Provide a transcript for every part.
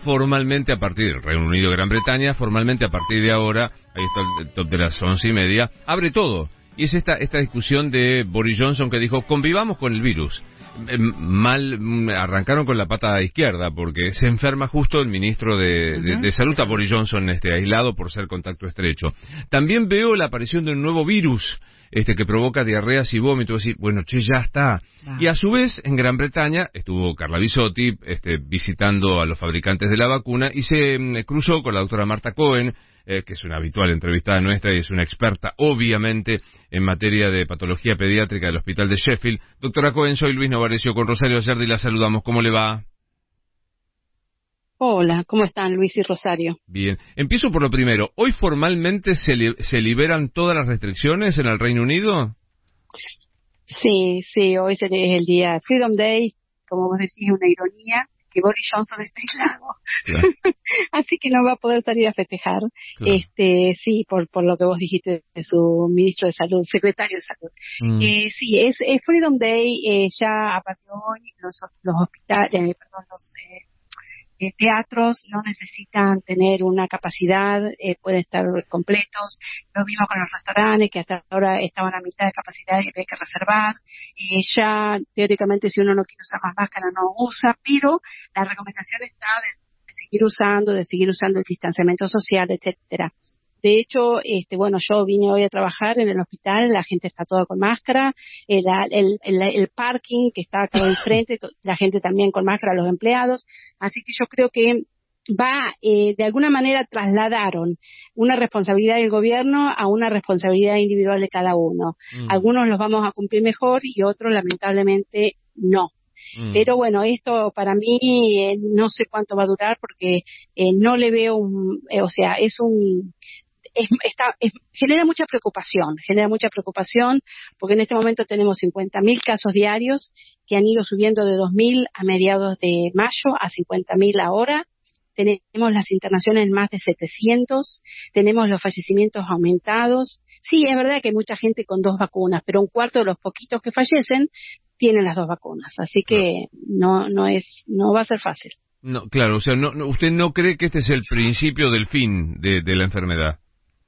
formalmente a partir del Reino Unido y Gran Bretaña, formalmente a partir de ahora, ahí está el top de las 11:30, abre todo. Y es esta discusión de Boris Johnson que dijo, convivamos con el virus. Arrancaron con la pata izquierda porque se enferma justo el ministro de Salud, a Boris Johnson aislado por ser contacto estrecho. También veo la aparición de un nuevo virus que provoca diarreas y vómitos, y bueno, ya está. Y a su vez, en Gran Bretaña, estuvo Carla Bisotti visitando a los fabricantes de la vacuna y se cruzó con la doctora Marta Cohen, que es una habitual entrevistada nuestra y es una experta, obviamente, en materia de patología pediátrica del Hospital de Sheffield. Doctora Cohen, soy Luis Novarecio con Rosario Ayerdi, la saludamos. ¿Cómo le va? Hola, ¿cómo están Luis y Rosario? Bien, empiezo por lo primero. ¿Hoy formalmente se liberan todas las restricciones en el Reino Unido? Sí, hoy es el día Freedom Day, como vos decís, una ironía, que Boris Johnson está aislado, claro. Así que no va a poder salir a festejar. Claro. Sí, por lo que vos dijiste de su ministro de Salud, secretario de Salud. Sí, es Freedom Day, ya a partir de hoy los hospitales, los teatros no necesitan tener una capacidad, pueden estar completos. Lo mismo con los restaurantes, que hasta ahora estaban a mitad de capacidad y había que reservar. Ya, teóricamente, si uno no quiere usar más máscara, no usa, pero la recomendación está de seguir usando el distanciamiento social, etcétera. De hecho, bueno, yo vine hoy a trabajar en el hospital, la gente está toda con máscara, el parking que está acá enfrente, la gente también con máscara, los empleados, así que yo creo que de alguna manera trasladaron una responsabilidad del gobierno a una responsabilidad individual de cada uno. Algunos los vamos a cumplir mejor y otros lamentablemente no. Pero bueno, esto para mí no sé cuánto va a durar porque no le veo genera mucha preocupación porque en este momento tenemos 50.000 casos diarios que han ido subiendo de 2.000 a mediados de mayo a 50.000 ahora. Tenemos las internaciones en más de 700, tenemos los fallecimientos aumentados. Sí, es verdad que hay mucha gente con 2 vacunas, pero un cuarto de los poquitos que fallecen tienen las 2 vacunas, así que no va a ser fácil. No, claro, o sea, ¿usted no cree que este es el principio del fin de la enfermedad?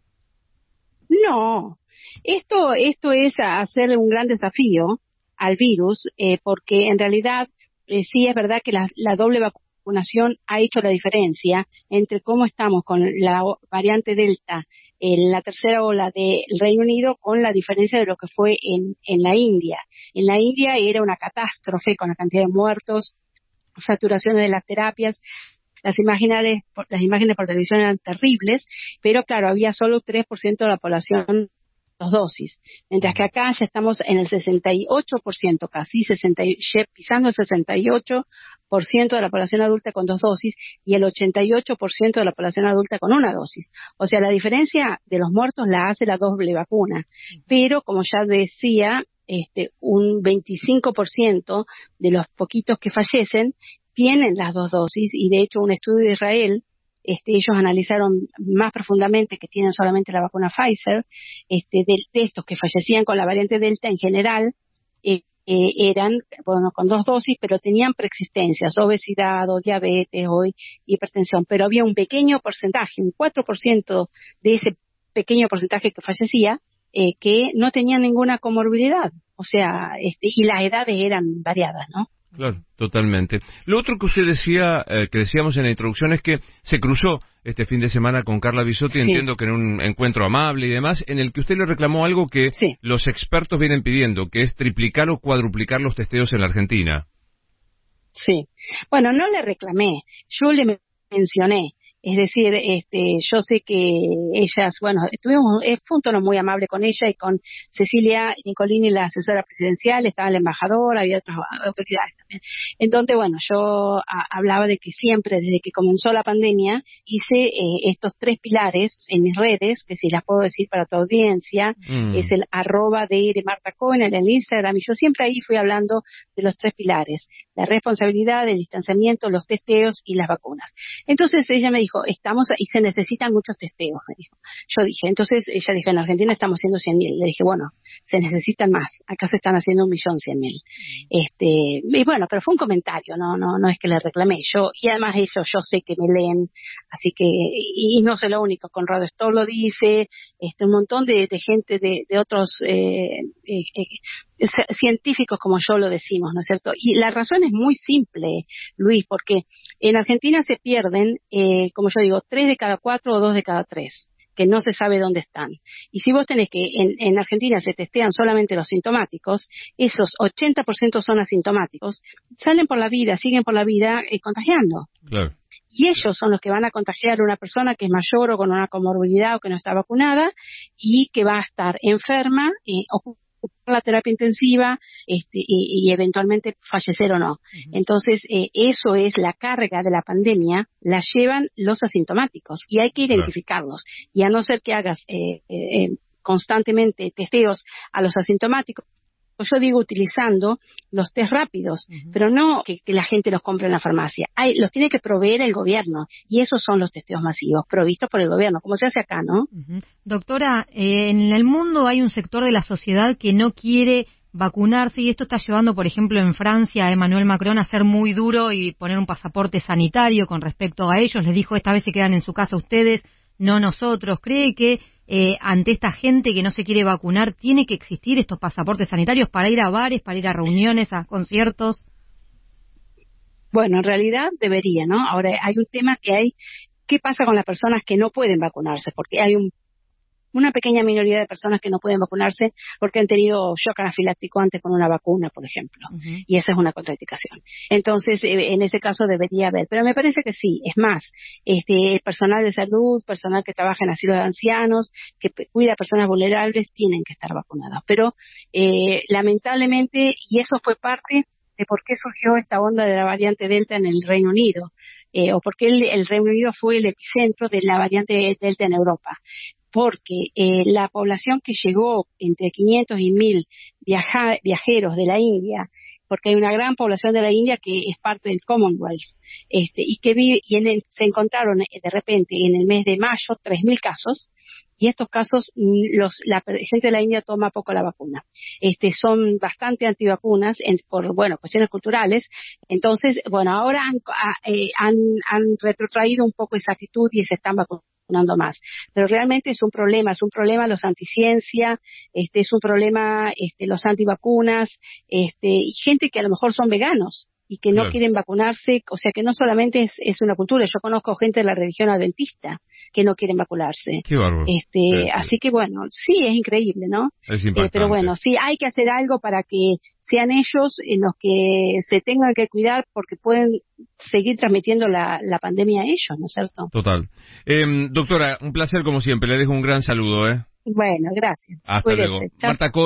No, esto es hacer un gran desafío al virus, porque en realidad sí es verdad que la doble vacunación ha hecho la diferencia entre cómo estamos con la variante Delta en la tercera ola del Reino Unido con la diferencia de lo que fue en la India. En la India era una catástrofe con la cantidad de muertos, saturaciones de las terapias. Las imágenes por televisión eran terribles, pero claro, había solo 3% de la población dos dosis, mientras que acá ya estamos en el 68%, casi pisando el 68% de la población adulta con 2 dosis y el 88% de la población adulta con 1 dosis. O sea, la diferencia de los muertos la hace la doble vacuna, pero como ya decía, un 25% de los poquitos que fallecen tienen las 2 dosis, y de hecho un estudio de Israel, ellos analizaron más profundamente que tienen solamente la vacuna Pfizer, de estos que fallecían con la variante Delta en general, eran, bueno, con 2 dosis, pero tenían preexistencias, obesidad o diabetes o hipertensión, pero había un pequeño porcentaje, un 4% de ese pequeño porcentaje que fallecía, que no tenía ninguna comorbilidad, o sea, y las edades eran variadas, ¿no? Claro, totalmente. Lo otro que usted decía, que decíamos en la introducción, es que se cruzó este fin de semana con Carla Bisotti, sí. Entiendo que en un encuentro amable y demás, en el que usted le reclamó algo que sí. Los expertos vienen pidiendo, que es triplicar o cuadruplicar los testeos en la Argentina. Sí. Bueno, no le reclamé, yo le mencioné. Es decir, yo sé que ellas, bueno, fue un tono muy amable con ella y con Cecilia Nicolini, la asesora presidencial, estaba el embajador, había otras autoridades también. Entonces, bueno, yo hablaba de que siempre, desde que comenzó la pandemia, hice estos 3 pilares en mis redes, que si las puedo decir para tu audiencia, es el @de Marta Cohen en el Instagram, y yo siempre ahí fui hablando de los 3 pilares: la responsabilidad, el distanciamiento, los testeos y las vacunas. Entonces ella me dijo, y se necesitan muchos testeos, me dijo. Yo dije, entonces ella dijo, en Argentina estamos haciendo 100.000. Le dije, bueno, se necesitan más. Acá se están haciendo 1.100.000. Y bueno, bueno, pero fue un comentario, no es que le reclamé yo, y además eso yo sé que me leen, así que, y no soy lo único, Conrado Stoll lo dice, un montón de gente de otros científicos como yo lo decimos, ¿no es cierto? Y la razón es muy simple, Luis, porque en Argentina se pierden, como yo digo, 3 de cada 4 o 2 de cada 3 que no se sabe dónde están. Y si vos tenés que, en Argentina se testean solamente los sintomáticos, esos 80% son asintomáticos, salen por la vida, siguen por la vida contagiando. Claro. Y ellos son los que van a contagiar a una persona que es mayor o con una comorbilidad o que no está vacunada y que va a estar enferma o la terapia intensiva y eventualmente fallecer o no. Uh-huh. Entonces, eso es la carga de la pandemia, la llevan los asintomáticos y hay que identificarlos. Claro. Y a no ser que hagas constantemente testeos a los asintomáticos, yo digo utilizando los test rápidos, pero no que la gente los compre en la farmacia. Los tiene que proveer el gobierno y esos son los testeos masivos provistos por el gobierno, como se hace acá, ¿no? Doctora, en el mundo hay un sector de la sociedad que no quiere vacunarse y esto está llevando, por ejemplo, en Francia a Emmanuel Macron a ser muy duro y poner un pasaporte sanitario con respecto a ellos. Les dijo, esta vez se quedan en su casa ustedes, no nosotros. ¿Cree que ante esta gente que no se quiere vacunar, tiene que existir estos pasaportes sanitarios para ir a bares, para ir a reuniones, a conciertos? Bueno, en realidad debería, ¿no? Ahora hay un tema ¿qué pasa con las personas que no pueden vacunarse? Porque hay una pequeña minoría de personas que no pueden vacunarse porque han tenido shock anafiláctico antes con una vacuna, por ejemplo. Uh-huh. Y esa es una contraindicación. Entonces, en ese caso debería haber. Pero me parece que sí. Es más, personal de salud, personal que trabaja en asilos de ancianos, que cuida a personas vulnerables, tienen que estar vacunados. Pero, lamentablemente, y eso fue parte de por qué surgió esta onda de la variante Delta en el Reino Unido, o por qué el Reino Unido fue el epicentro de la variante Delta en Europa. Porque la población que llegó entre 500 y 1.000 viajeros de la India, porque hay una gran población de la India que es parte del Commonwealth, y que vive, se encontraron de repente en el mes de mayo 3.000 casos, y estos casos la gente de la India toma poco la vacuna. Son bastante antivacunas por cuestiones culturales. Entonces, ahora han retrotraído un poco esa actitud y se están vacunando más. Pero realmente es un problema los anticiencia, es un problema los antivacunas, y gente que a lo mejor son veganos y que no quieren vacunarse, o sea que no solamente es una cultura, yo conozco gente de la religión adventista que no quieren vacunarse. Qué bárbaro. Así que sí, es increíble, ¿no? Es impactante. Pero sí, hay que hacer algo para que sean ellos en los que se tengan que cuidar porque pueden seguir transmitiendo la pandemia a ellos, ¿no es cierto? Total. Doctora, un placer como siempre, le dejo un gran saludo, Bueno, gracias. Hasta luego. Marta